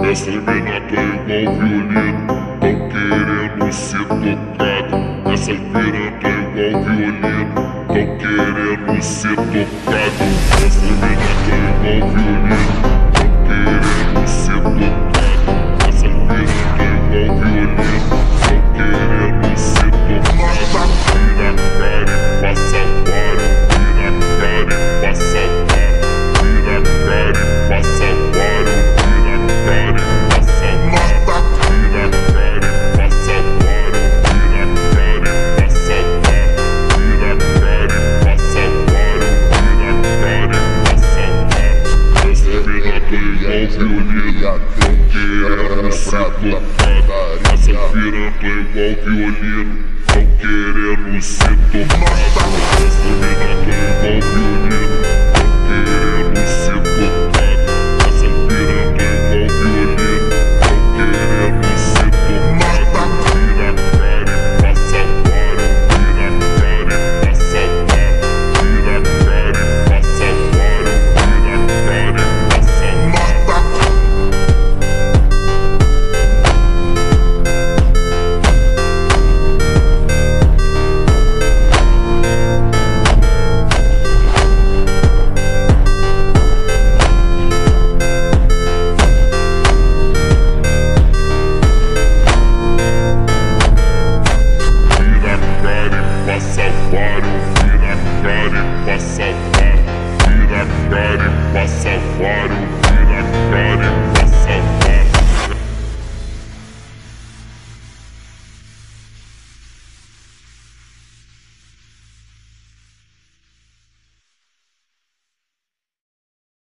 Essa mina tá igual violino, tão querendo ser tocado. Essa mina tá igual violino, tão querendo ser tocado. Essa mina tá igual violino, tão querendo ser tocado. Essa mina tá igual violino, tão querendo ser tocado. Vira a cara e passa vara, vira a cara e passa vara, vira a cara e passa vara, vira a cara e passa vara, vira a cara e passa vara, vira a cara e passa vara, vira a cara e passa vara, vira a cara e passa vara. Essa mina tá igual violino, tão querendo ser tocada. Essa mina tá igual violino, tão querendo ser tocada. Essa mina tá igual violino, tão querendo ser tocada. Essa mina tá igual violino, tão querendo ser tocada. Vira a cara e passa vara, vira a cara e passa vara, vira a cara e passa vara, vira a cara e passa vara. Passa vara, vira a cara e passa vara, vira a cara e passa vara.